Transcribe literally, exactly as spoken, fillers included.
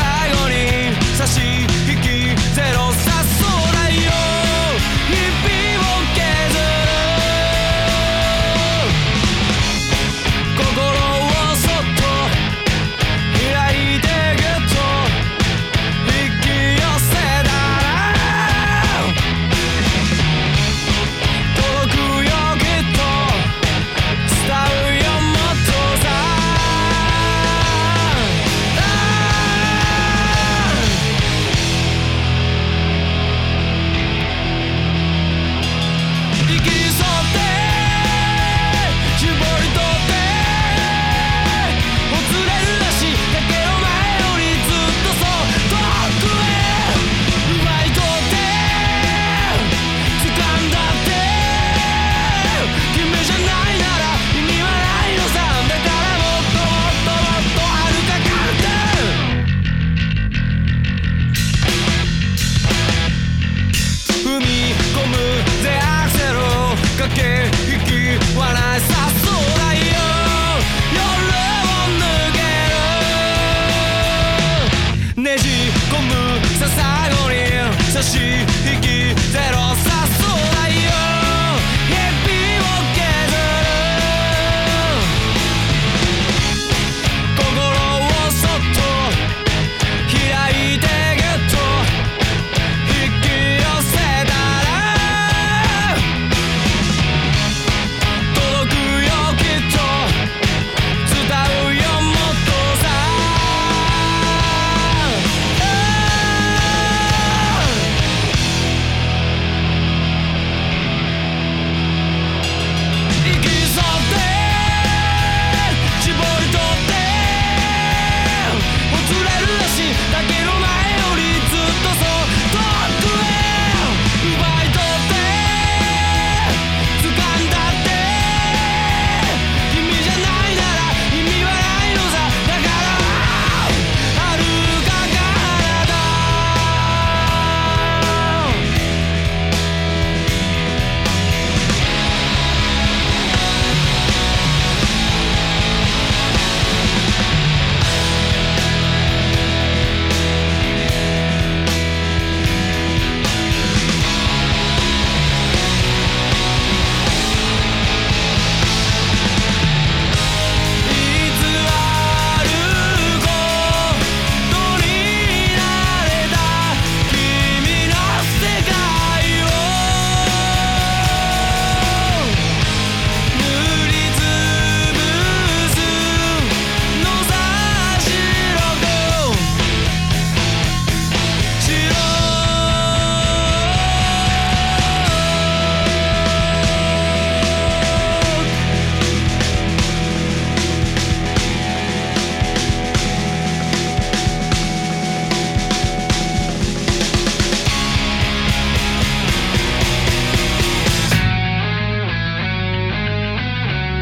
最後に差し引きゼロさそうだよ日々を削る心をそっと開いてぐっと引き寄せたら届くよきっと伝うよもっとさ生きり添って絞り取ってほつれる足だけど前よりずっとそっと遠くへ奪い取って掴んだって君じゃないなら意味はないのさだからもっともっともっと歩かかって踏み込むぜアクセル駆け引きはないさそうだよ夜を抜けるねじ込むさ最後に差し引きゼロさそうだよ日々を削る心をそっと開いてぐっと引き寄せたら届くよきっと伝うよもっとさ生きり添って絞り取ってほつれる足だけの前